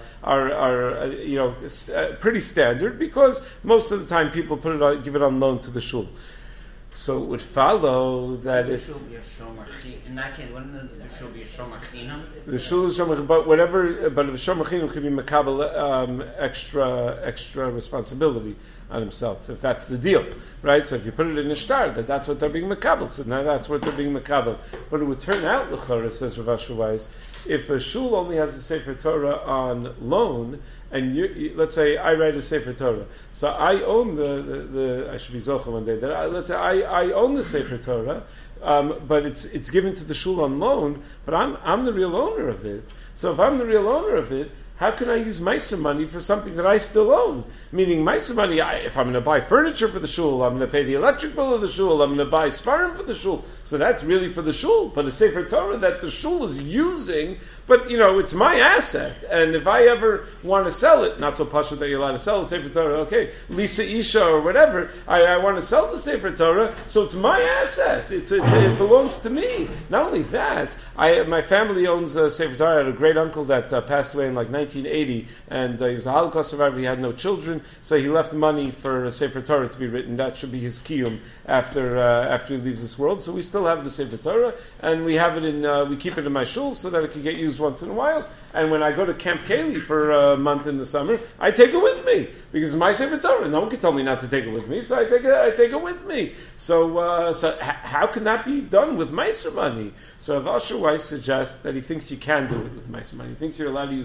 pretty standard, because most of the time people give it on loan to the shul. So it would follow that if in that case, wouldn't the shul be a shomer chinam? The shul is shomer, but a shomer chinam could be makabel extra responsibility on himself, if that's the deal, right? So if you put it in a shtar, that's what they're being makabel. So now that's what they're being makabel. But it would turn out, l'chora, says Rav Asher Weiss, if a shul only has a Sefer Torah on loan, and let's say I write a Sefer Torah, so I own the I should be zochah one day. Let's say I own the Sefer Torah, but it's given to the shul on loan, but I'm the real owner of it. So if I'm the real owner of it, how can I use Meiser money for something that I still own? Meaning Meiser money, if I'm going to buy furniture for the shul, I'm going to pay the electric bill of the shul, I'm going to buy sparim for the shul. So that's really for the shul. But a Sefer Torah that the shul is using, but it's my asset. And if I ever want to sell it, not so pashut that you're allowed to sell the Sefer Torah, okay, Lisa Isha or whatever, I want to sell the Sefer Torah, so it's my asset. It belongs to me. Not only that, my family owns a Sefer Torah. I had a great uncle that passed away in 1980, and he was a Holocaust survivor. He had no children, so he left money for a Sefer Torah to be written. That should be his kiyum after he leaves this world. So we still have the Sefer Torah, and we have it we keep it in my shul so that it can get used once in a while. And when I go to Camp Kaylee for a month in the summer, I take it with me because it's my Sefer Torah. No one can tell me not to take it with me, so I take it with me. So how can that be done with Meiser money? So Rav Asher Weiss suggests that he thinks you can do it with Meiser money. He thinks you're allowed to use Meiser money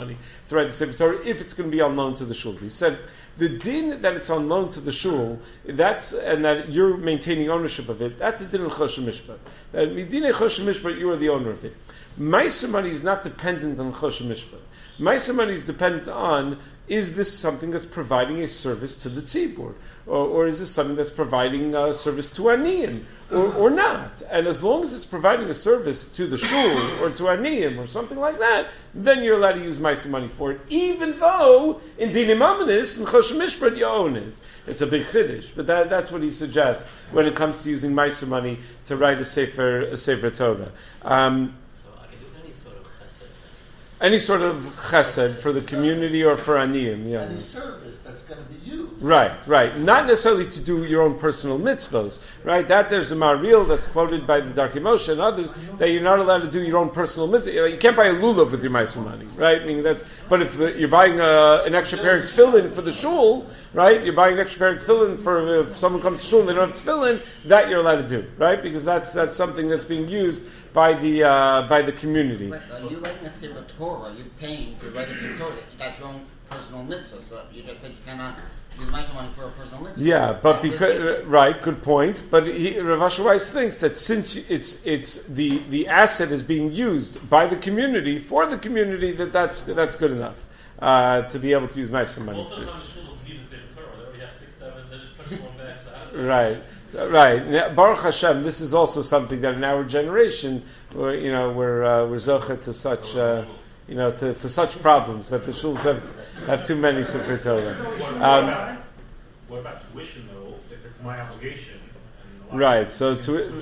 money to write the Sefer Torah if it's going to be on loan to the shul. He said the din that it's on loan to the shul, and that you're maintaining ownership of it, that's the din of Choshen Mishpat. That midinei Choshen Mishpat, you are the owner of it. Ma'aser money is not dependent on Choshen Mishpat. Ma'aser money is dependent on, is this something that's providing a service to the tzibur? Or is this something that's providing a service to aniyim? Or not? And as long as it's providing a service to the shul or to aniyim or something like that, then you're allowed to use Ma'aser money for it, even though in Dinim Amanis, in Choshen Mishpat, you own it. It's a big chiddush, but that's what he suggests when it comes to using Ma'aser money to write a Sefer Torah. Any sort of chesed for the community or for aniyim, yeah. Any service that's going to be used. Right. Not necessarily to do your own personal mitzvos, right? That there's a Maril that's quoted by the Darkei Moshe and others that you're not allowed to do your own personal mitzvah. You can't buy a lulav with your Ma'aser money, right? I mean, but if you're buying an extra pair of tefillin for the shul, right? You're buying an extra pair of tefillin for if someone comes to shul and they don't have tefillin, that you're allowed to do, right? Because that's something that's being used by the community. Right, so you're writing a Sefer Torah, you're paying to write a Sefer Torah. That's your own personal mitzvah. So you just said you cannot use Ma'aser money for a personal mitzvah. Yeah, but because right, good point. But Rav Asher Weiss thinks that since it's the asset is being used by the community for the community, that's good enough to be able to use Ma'aser money. Most of the time, the shul will give the Sefer Torah. They already have 6, 7. They just push one back. Right. Now, Baruch Hashem, this is also something that in our generation, we're zocheh to such, to such problems that the shuls have too many Sefer Torah. What about tuition though? If it's my obligation. Right. So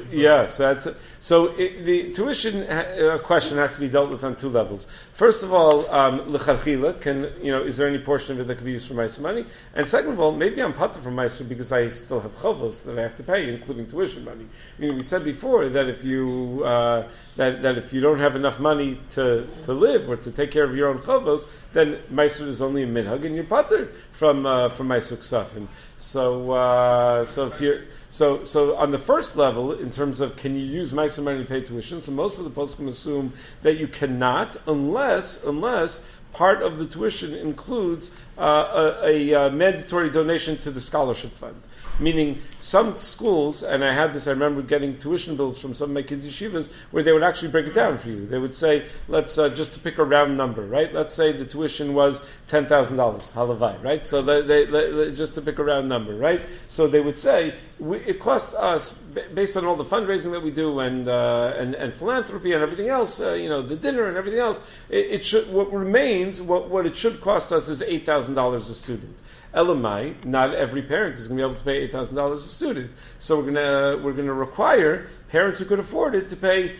the tuition question has to be dealt with on two levels. First of all, lecharchila, is there any portion of it that could be used for Ma'aser money? And second of all, maybe I'm patur from Ma'aser because I still have chovos that I have to pay, including tuition money. We said before that if you that if you don't have enough money to live or to take care of your own chovos, then Ma'aser is only a minhag, and you're patur from Ma'aser ksafim. So if you're so on the first level, in terms of can you use Ma'aser money to pay tuition, so most of the poskim assume that you cannot unless part of the tuition includes a mandatory donation to the scholarship fund. Meaning, some schools, and I remember getting tuition bills from some of my kids' yeshivas, where they would actually break it down for you. They would say, let's, just to pick a round number, right? Let's say the tuition was $10,000, halavai, right? So they just to pick a round number, right? So they would say, it costs us, based on all the fundraising that we do and philanthropy and everything else, the dinner and everything else, it should, what it should cost us is $8,000 a student. Elamai, not every parent is going to be able to pay $8,000 a student. So we're gonna require parents who could afford it to pay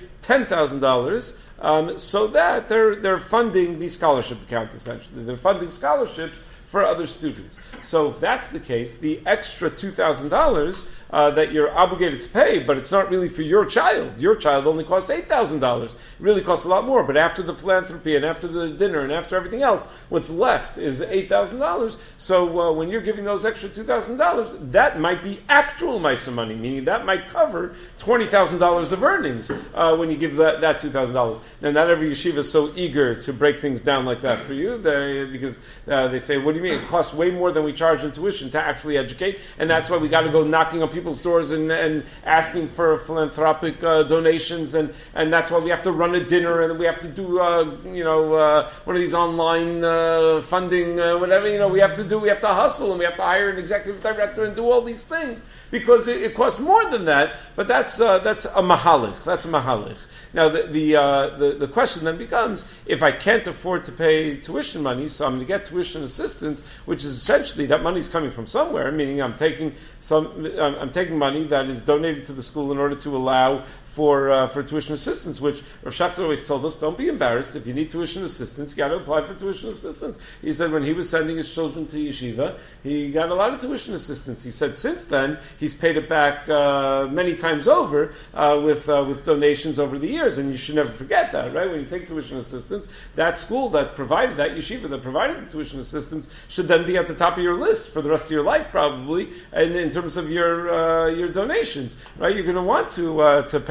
$10,000, so that they're funding the scholarship account essentially. They're funding scholarships for other students. So if that's the case, the extra $2,000 that you're obligated to pay, but it's not really for your child. Your child only costs $8,000. It really costs a lot more. But after the philanthropy and after the dinner and after everything else, what's left is $8,000. So when you're giving those extra $2,000, that might be actual Ma'aser money, meaning that might cover $20,000 of earnings when you give that $2,000. Now, not every yeshiva is so eager to break things down like that for you, because they say, what do you mean? It costs way more than we charge in tuition to actually educate, and that's why we got to go knocking on people's doors and asking for philanthropic donations, and that's why we have to run a dinner, and we have to do one of these online funding whatever we have to hustle, and we have to hire an executive director and do all these things because it costs more than that. But that's a mahalich. That's a mahalich. Now the question then becomes, if I can't afford to pay tuition money, so I'm going to get tuition assistance, which is essentially that money's coming from somewhere, meaning I'm taking money that is donated to the school in order to allow for tuition assistance, which Rav Schachter always told us, don't be embarrassed. If you need tuition assistance, you got to apply for tuition assistance. He said when he was sending his children to yeshiva, he got a lot of tuition assistance. He said since then, he's paid it back many times over with donations over the years, and you should never forget that, right? When you take tuition assistance, that school that provided, that yeshiva that provided the tuition assistance should then be at the top of your list for the rest of your life, probably, and in terms of your donations, right? You're going to want to pay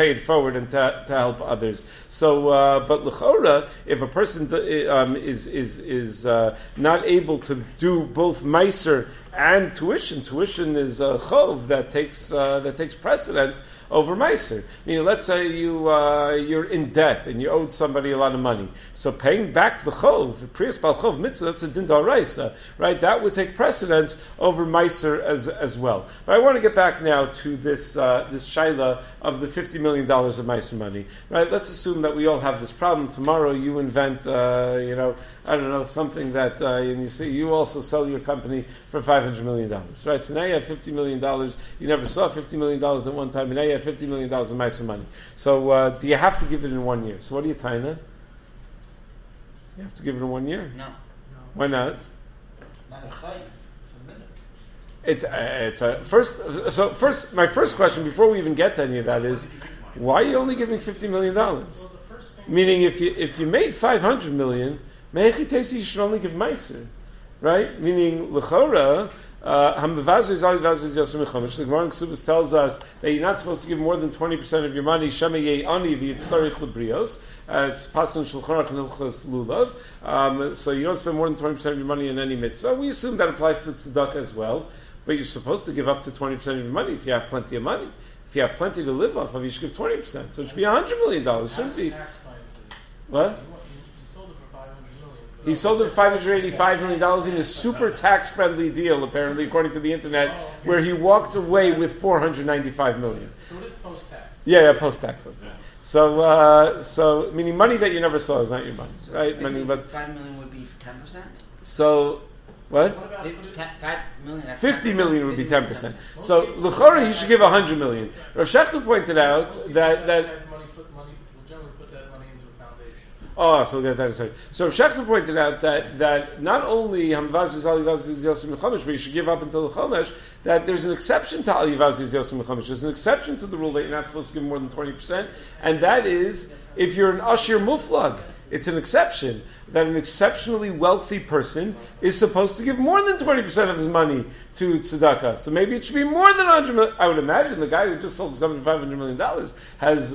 pay it forward and to help others. So, but l'chora, if a person is not able to do both meiser and tuition is a chov that takes precedence over meiser. Meaning, let's say you're in debt and you owed somebody a lot of money, so paying back the chov, priyas bal chov mitzvah, that's a din d'oraisa, right? That would take precedence over meiser as well. But I want to get back now to this shaila of the $50 million of meiser money, right? Let's assume that we all have this problem. Tomorrow you invent, something that, and you see, you also sell your company for $500 million, right? So now you have $50 million. You never saw $50 million at one time, and now you have $50 million of meiser money. So do you have to give it in 1 year? So what are you tying that? You have to give it in 1 year? No. Why not? Not a chayv, It's a first. So first, my first question before we even get to any of that is, why are you only giving $50 million? Meaning, if you made $500 million, you should only give meiser, right? Meaning, l'chora. The Gemara in Ksubas tells us that you're not supposed to give more than 20% of your money. It's Pasuk Shulchan Aruch and Hilchos Lulav. So you don't spend more than 20% of your money in any mitzvah. We assume that applies to tzedakah as well. But you're supposed to give up to 20% of your money if you have plenty of money. If you have plenty to live off of, you should give 20%. So it should be $100 million. It shouldn't be. What? He sold it for $585 million in a super tax-friendly deal, apparently, according to the internet, where he walked away with $495 million. So it is post-tax. Yeah, post-tax. That's it. So meaning money that you never saw is not your money, right? Money, but $5 million would be 10%. So what? 5 million. 50 million would be 10%. So l'chora he should give 100 million. Rav Shechter pointed out that oh, so we'll get that in a second. So Rav Shechter pointed out that not only Hamvaz Alivaz Yosim Mechamesh, but you should give up until the Chomesh, that there's an exception to Alivaz Yosim Mechamesh. There's an exception to the rule that you're not supposed to give more than 20%, and that is if you're an Ashir Muflag. It's an exception that an exceptionally wealthy person is supposed to give more than 20% of his money to tzedakah. So maybe it should be more than 100 million. I would imagine the guy who just sold his company for $500 million has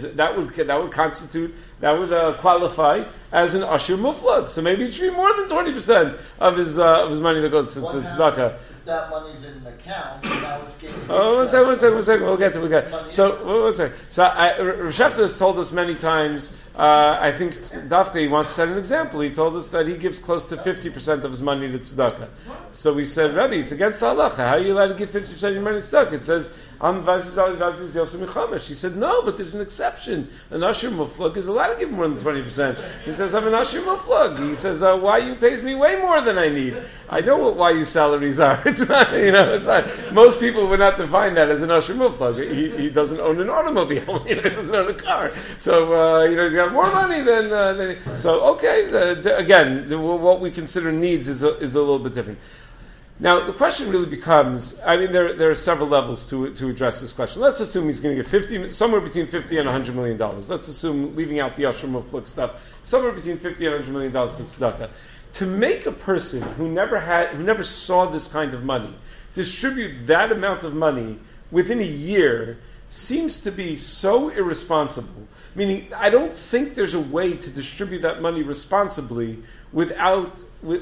that would qualify as an Ashur Muflag. So maybe it should be more than 20% of his money that goes to tzedakah. That money's in an account, and now it's getting. One second. We'll get to it. So, one second. So, Rav Shechter has told us many times, I think Dafka, he wants to set an example. He told us that he gives close to 50% of his money to tzedakah. So we said, Rebbe, it's against the halacha. How are you allowed to give 50% of your money to tzedakah? It says, he said, no, but there's an exception. An Ashur Muflag is allowed to give more than 20%. He says, I'm an Ashur Muflag. He says, YU pays me way more than I need. I know what YU salaries are. It's not, it's not. Most people would not define that as an Ashur Muflag. He doesn't own an automobile. He doesn't own a car. So, he's got more money than so, okay, again, what we consider needs is a little bit different. Now, the question really becomes, there are several levels to address this question. Let's assume he's going to get somewhere between $50 and $100 million. Let's assume, leaving out the Ashur Muflag stuff, somewhere between $50 and $100 million to tzedakah. To make a person who never saw this kind of money distribute that amount of money within a year seems to be so irresponsible. Meaning, I don't think there's a way to distribute that money responsibly when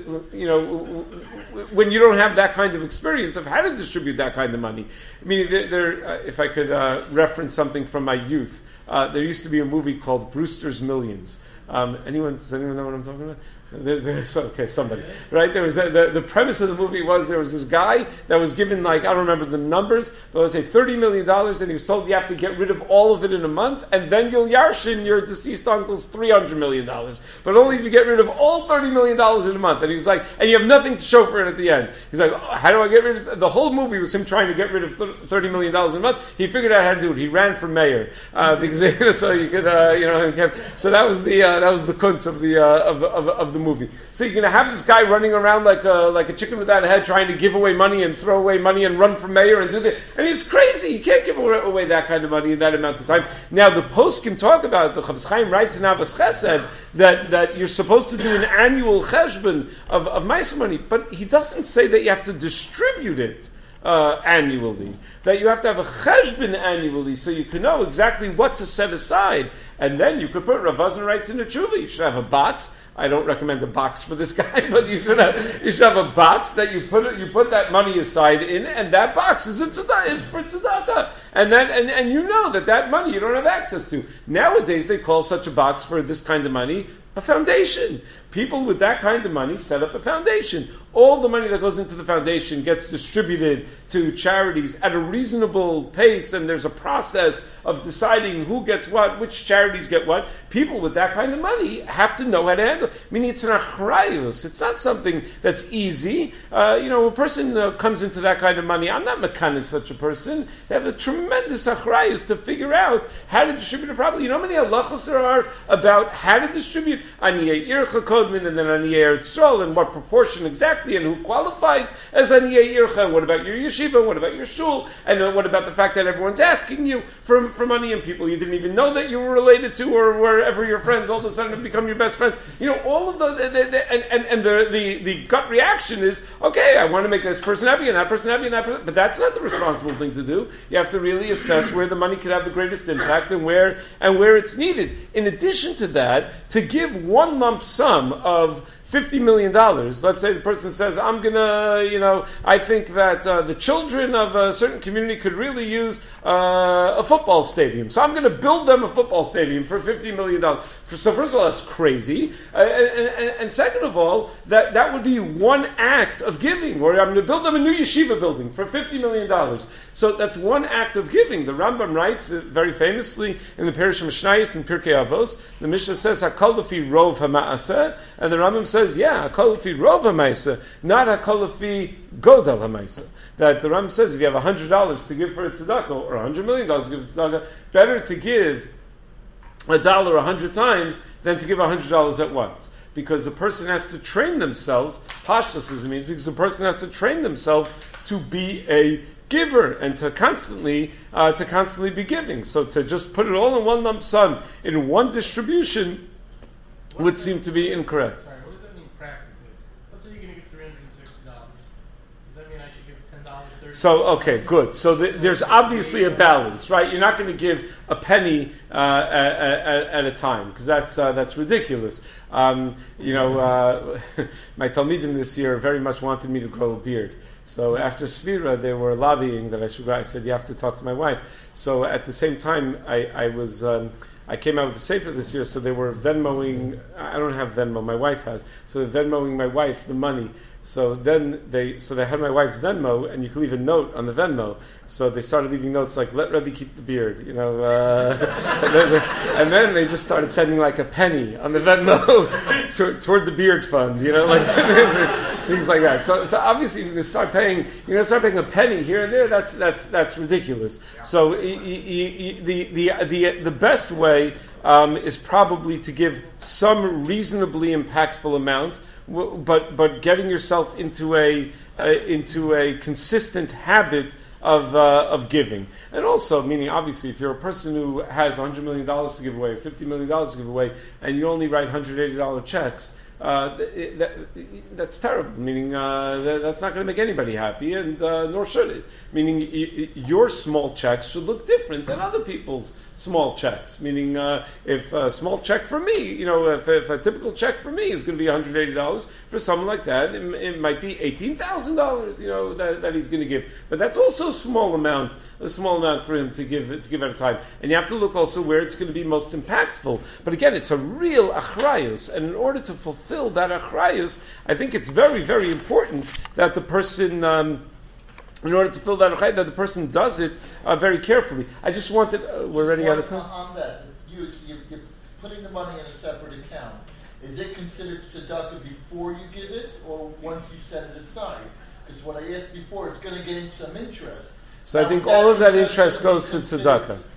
you don't have that kind of experience of how to distribute that kind of money. I mean, if I could reference something from my youth, there used to be a movie called Brewster's Millions. Does anyone know what I'm talking about? Okay, somebody. Right? There was the premise of the movie was there was this guy that was given, I don't remember the numbers, but let's say $30 million, and he was told you have to get rid of all of it in a month, and then you'll yarshin your deceased uncle's $300 million. But only if you get rid of all $30 million in a month. And he was like, and you have nothing to show for it at the end. He's like, how do I get rid of it? The whole movie was him trying to get rid of $30 million in a month. He figured out how to do it. He ran for mayor. Because so you could, so that was the kunz of the movie. So you're going to have this guy running around like a chicken without a head, trying to give away money and throw away money and run for mayor and do that. I mean, it's crazy. You can't give away that kind of money in that amount of time. Now, the post can talk about it. The Chavetz Chaim writes in Avos Chesed that you're supposed to do an annual cheshbon of ma'aser money, but he doesn't say that you have to distribute it annually, that you have to have a cheshbon annually, so you can know exactly what to set aside, and then you could put Rav Wosner writes in a tshuva. You should have a box. I don't recommend a box for this guy, but you should have a box that you put that money aside in, and that box is for tzedakah, and you know that money you don't have access to. Nowadays they call such a box for this kind of money a foundation. People with that kind of money set up a foundation. All the money that goes into the foundation gets distributed to charities at a reasonable pace, and there's a process of deciding who gets what, which charities get what. People with that kind of money have to know how to handle it. Meaning it's an achrayus. It's not something that's easy. A person comes into that kind of money. I'm not mekanis such a person. They have a tremendous achrayus to figure out how to distribute it properly. You know how many halachos there are about how to distribute Aniyei Ircha Kodmin and then Aniyei Eretz Yisrael, and what proportion exactly, and who qualifies as Aniyei Ircha, and what about your yeshiva, and what about your shul, and what about the fact that everyone's asking you for money, and people you didn't even know that you were related to, or wherever your friends all of a sudden have become your best friends. All of the gut reaction is, okay, I want to make this person happy, and that person happy, and that person, but that's not the responsible thing to do. You have to really assess where the money could have the greatest impact and where it's needed. In addition to that, to give one lump sum of $50 million. Let's say the person says, I'm gonna, I think that the children of a certain community could really use a football stadium. So I'm gonna build them a football stadium for $50 million. So first of all, that's crazy. And second of all, that would be one act of giving. Or I'm gonna build them a new yeshiva building for $50 million. So that's one act of giving. The Rambam writes very famously in the Parish of Mishnayos and Pirkei Avos, the Mishnah says, Hakol lefi rov hama'aseh, and the Rambam says, Hakol lefi rov ha'ma'aseh, not hakol lefi godel ha'ma'aseh. That the Rambam says, if you have $100 to give for a tzedakah, or $100 million to give for a tzedakah, better to give $1 100 times than to give $100 at once. Because a person has to train themselves, pashtus means, because a person has to train themselves to be a giver and to constantly be giving. So to just put it all in one lump sum in one distribution would seem to be incorrect. Sorry, what does that mean practically? Let's say you're going to give $360. Does that mean I should give $10, $30? So, okay, good. So there's obviously a balance, right? You're not going to give a penny at a time, because that's ridiculous. My Talmidim this year very much wanted me to grow a beard. So after Svira, they were lobbying that I should go. I said, you have to talk to my wife. So at the same time, I came out with the Sefer this year, so they were Venmoing. I don't have Venmo, my wife has. So they're Venmoing my wife the money. So then they had my wife's Venmo, and you could leave a note on the Venmo. So they started leaving notes like, let Rebbe keep the beard, and then they just started sending like a penny on the Venmo toward the beard fund, like things like that. So obviously you start paying a penny here and there. That's ridiculous. So the best way is probably to give some reasonably impactful amount, but getting yourself into a consistent habit of giving. And also, meaning obviously, if you're a person who has $100 million to give away, or $50 million to give away, and you only write $180 checks, that's terrible. Meaning that's not going to make anybody happy, and nor should it. Meaning your small checks should look different than other people's small checks. Meaning if a small check for me, if a typical check for me is going to be $180, for someone like that, it might be $18,000. That he's going to give. But that's also a small amount for him to give at a time. And you have to look also where it's going to be most impactful. But again, it's a real achrayus, and in order to fulfill that achrayus, I think it's very, very important that the person, in order to fill that achrayus, that the person does it very carefully. I just wanted, we're running out of time. On that, if you're putting the money in a separate account, is it considered tzedakah before you give it, or once you set it aside? Because what I asked before, it's going to gain some interest. So I think all of that interest goes to tzedakah.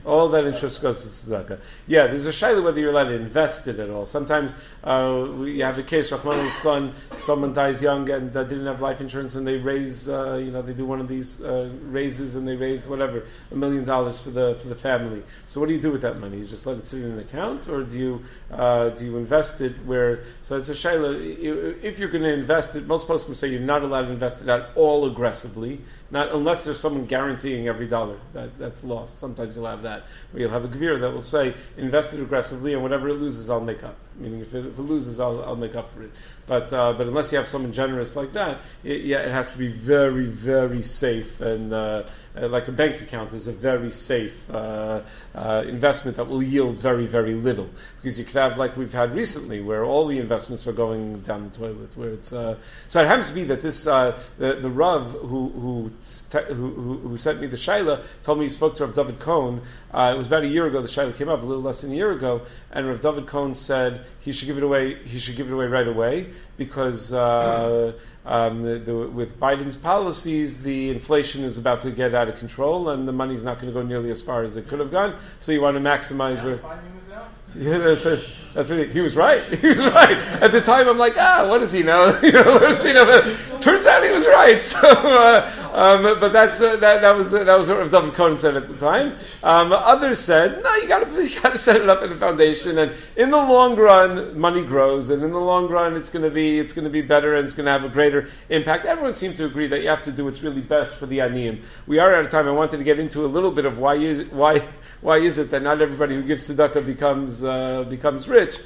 All that interest goes to tzedakah. Yeah, there's a shayla whether you're allowed to invest it at all. Sometimes you have a case, Rahman son, someone dies young and didn't have life insurance, and they raise, they do one of these raises, and they raise whatever $1 million for the family. So what do you do with that money? You just let it sit in an account, or do you invest it where? So it's a shayla. If you're going to invest it, most poskim say you're not allowed to invest it at all aggressively, not unless there's someone guaranteeing every dollar that's lost. Sometimes you'll have that, where you'll have a gvir that will say, invest it aggressively, and whatever it loses, I'll make up. Meaning, if it loses, I'll make up for it. But unless you have someone generous like that, it has to be very, very safe, and like a bank account is a very safe investment that will yield very, very little. Because you could have, like we've had recently, where all the investments are going down the toilet. Where it's so it happens to be that this the Rav who sent me the Shaila told me he spoke to Rav David Cohen. It was about a year ago. The Shaila came up, a little less than a year ago, and Rav David Cohen said he should give it away. He should give it away right away because with Biden's policies, the inflation is about to get out of control, and the money's not going to go nearly as far as it could have gone. So you want to maximize where. Yeah, that's really. He was right. He was right. At the time, I'm like, what does he know? What does he know? But turns out he was right. So, but that was what Rav David Cohen said at the time. Others said, no, you got to set it up in a foundation, and in the long run, money grows, and in the long run, it's going to be better, and it's going to have a greater impact. Everyone seems to agree that you have to do what's really best for the aniyim. We are out of time. I wanted to get into a little bit of why is it that not everybody who gives tzedakah becomes rich.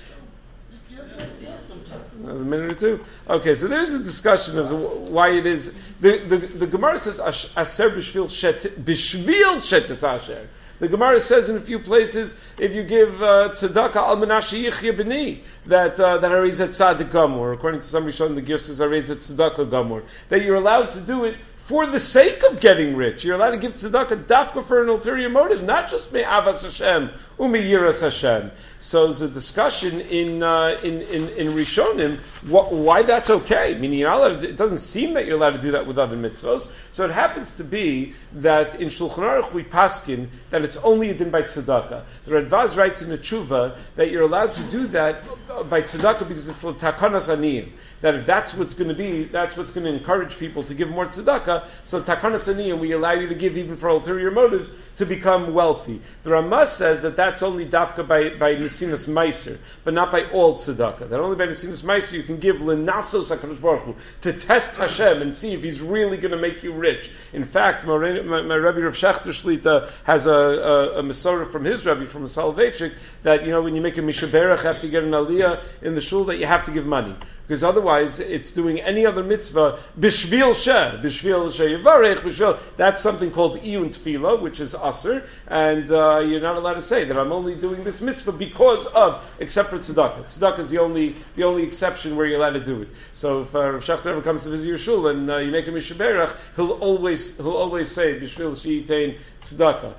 A minute or two. Okay, so there's a discussion of why it is. The Gemara says aser b'shvil shetes asher. The Gemara says in a few places, if you give tzedakah al menashe yichya b'ni, that harizat tzaddik gamur, according to somebody showing the Girsas harizat tzedakah gamur, that you're allowed to do it for the sake of getting rich. You're allowed to give tzedakah dafka for an ulterior motive, not just me'avas Hashem, u'me'yiras Hashem. So there's a discussion in Rishonim why that's okay. Meaning you're not allowed to, it doesn't seem that you're allowed to do that with other mitzvos. So it happens to be that in Shulchan Aruch we paskin that it's only a din by tzedakah. The Radvaz writes in the Tshuva that you're allowed to do that by tzedakah because it's l'takanas aniyim. That if that's what's going to be, that's what's going to encourage people to give more tzedakah. So takanas aniyim, we allow you to give even for ulterior motives to become wealthy. The Ramah says that that's only dafka by Nesinas Meiser, but not by all tzedakah. That only by Nesinas Meiser you can give L'nasos HaKadosh Baruch Hu, to test Hashem and see if He's really going to make you rich. In fact, my Rebbe Rav Shechter Shlita has a Masorah from his Rebbe, from a Soloveitchik, that when you make a Mishaberach after you get an Aliyah in the shul, that you have to give money. Because otherwise, it's doing any other mitzvah, bishvil yivarech, bishvil. That's something called iyun tefillah, which is aser, and you're not allowed to say that I'm only doing this mitzvah because of, except for tzedakah. Tzedakah is the only exception where you're allowed to do it. So if Rav Shechter ever comes to visit your shul and you make a mishaberach, he'll always say bishvil sheyitain tzedakah.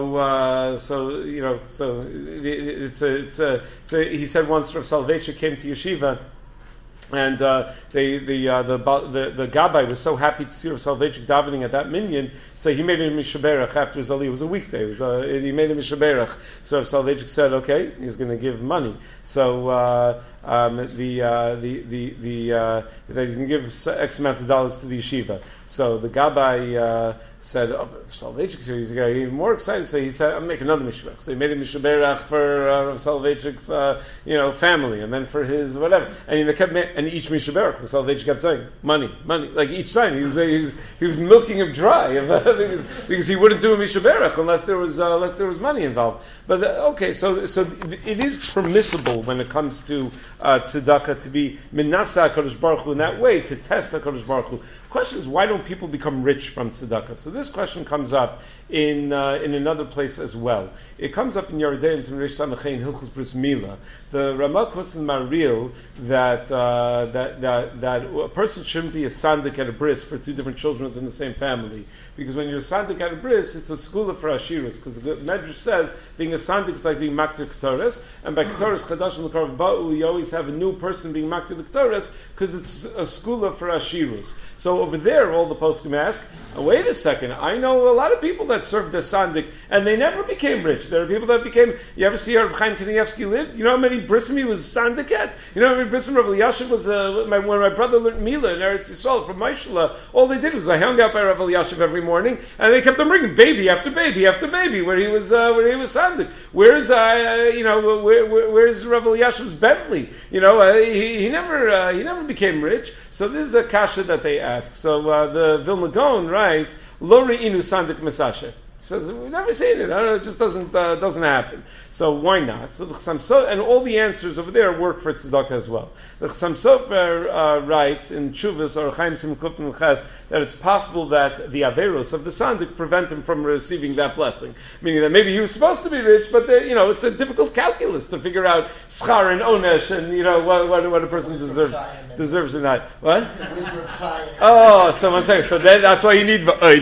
He said once Rav Soloveitchik came to yeshiva. And the Gabbai was so happy to see Rav Soloveitchik davening at that minyan, so he made him mishaberach after his aliyah. It was a weekday. He made him mishaberach. So Rav Soloveitchik said, "Okay, he's going to give money." So that he's going to give X amount of dollars to the yeshiva. So the Gabbai said, Soloveitchik's here. He's even more excited. So he said, "I'll make another mishaberach." So he made a mishaberach for Rav Soloveitchik's family, and then for his whatever. And each mishaberach, the Soloveitchik kept saying, "Money." Like each time he was milking him dry because he wouldn't do a mishaberach unless there was money involved. But so it is permissible when it comes to tzedakah to be minasa HaKadosh Baruch Hu in that way, to test HaKadosh Baruch Hu. The question is, why don't people become rich from tzedakah? So this question comes up in another place as well. It comes up in Yeridei and Reish Samachein Hilchos Bris Milah. The Ramah quotes in Maril that a person shouldn't be a sandik at a bris for two different children within the same family, because when you're a sandik at a bris, it's a skula for ashiras. Because the Medrash says being a sandik is like being maktir ketores, and by ketores chadash and l'karv ba'u, you always have a new person being maktir the ketores because it's a skula for ashiras. So over there, all the poskim ask, wait a second. second. I know a lot of people that served the Sandik, and they never became rich. There are people that became, you ever see how Chaim Kanievsky lived? You know how many brisim he was Sandik at? You know how many brisim Rav Elyashiv was, when my brother learned Mila in Eretz Yisrael from Maishla, all they did was I hung out by Rav Elyashiv every morning, and they kept on bringing baby after baby after baby, where he was Sandik. Where's Rav Elyashiv's Bentley? He never became rich. So this is a kasha that they ask. So the Vilna Gaon writes, Lo re'inu sandik mesasher. He says, we've never seen it. It just doesn't happen. So why not? So the Chassam Sofer, and all the answers over there work for tzedakah as well. The Chassam Sofer writes in Chuvas or Chaim Simkuf and Ches that it's possible that the averos of the sandik prevent him from receiving that blessing. Meaning that maybe he was supposed to be rich, but it's a difficult calculus to figure out schar and onesh and what a person deserves or not. What? Oh, so 1 second. So that's why you need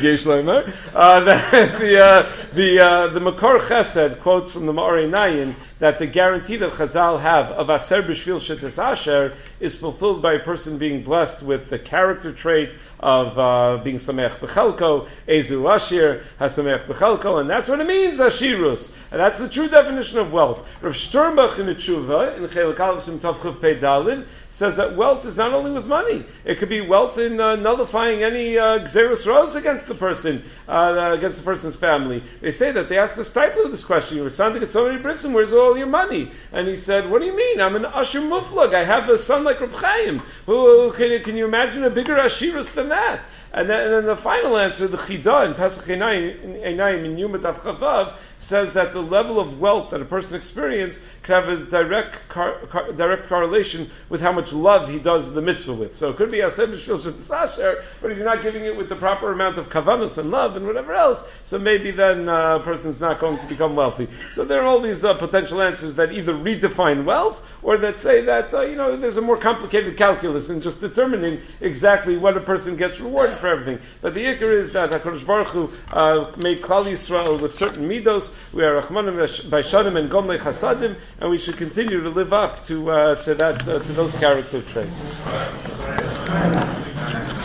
the Makor Chesed quotes from the Ma'orei Nayin that the guarantee that Chazal have of Aser B'Shvil Shetes Asher is fulfilled by a person being blessed with the character trait of being Sameach B'Chelko, Ezu Ashir, HaSameach B'Chelko, and that's what it means, Ashirus. And that's the true definition of wealth. Rav Sternbach in the Tshuva, in Chelik Aleph Sim Tov Kuf Pei Dalin, says that wealth is not only with money, it could be wealth in nullifying any Gzeros Ros against the person, against the person's family. They say that they asked the Steipler this question, you were son to get so many brisim, where's all your money? And he said, what do you mean? I'm an Asher Muflag. I have a son like Reb Chaim. Can you imagine a bigger Ashirus than that? And then the final answer, the Chida in Pesach Einayim in Yuma Daf Chavav, says that the level of wealth that a person experiences can have a direct correlation with how much love he does the mitzvah with. So it could be Aseh B'Shvil Shetes Asher, but if you're not giving it with the proper amount of kavanos and love and whatever else, so maybe then a person's not going to become wealthy. So there are all these potential answers that either redefine wealth or that say that there's a more complicated calculus in just determining exactly what a person gets rewarded for everything. But the ikar is that HaKadosh Baruch Hu made Klal Yisrael with certain midos. We are Rachmanim Baishanim and Gomlei Chasadim, and we should continue to live up to those character traits.